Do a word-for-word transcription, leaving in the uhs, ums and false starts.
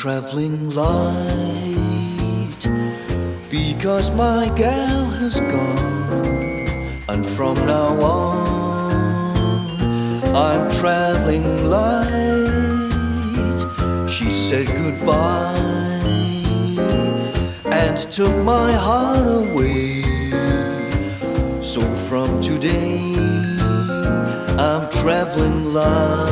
traveling light, because my gal has gone, and from now on I'm traveling light. She said goodbye and took my heart away. So from today I'm traveling light.